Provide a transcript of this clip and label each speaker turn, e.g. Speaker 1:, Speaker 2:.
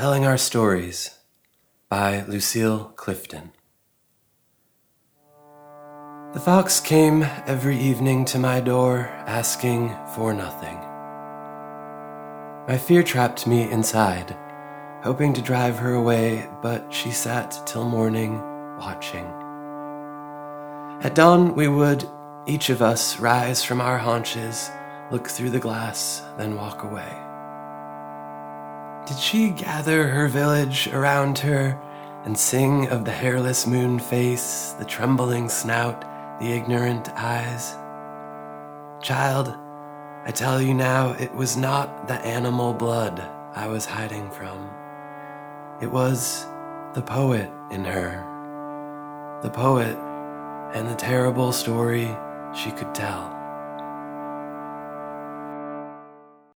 Speaker 1: Telling Our Stories by Lucille Clifton. The fox came every evening to my door, asking for nothing. My fear trapped me inside, hoping to drive her away, but she sat till morning, watching. At dawn we would, each of us, rise from our haunches, look through the glass, then walk away. Did she gather her village around her and sing of the hairless moon face, the trembling snout, the ignorant eyes? Child, I tell you now, it was not the animal blood I was hiding from. It was the poet in her, the poet and the terrible story she could tell.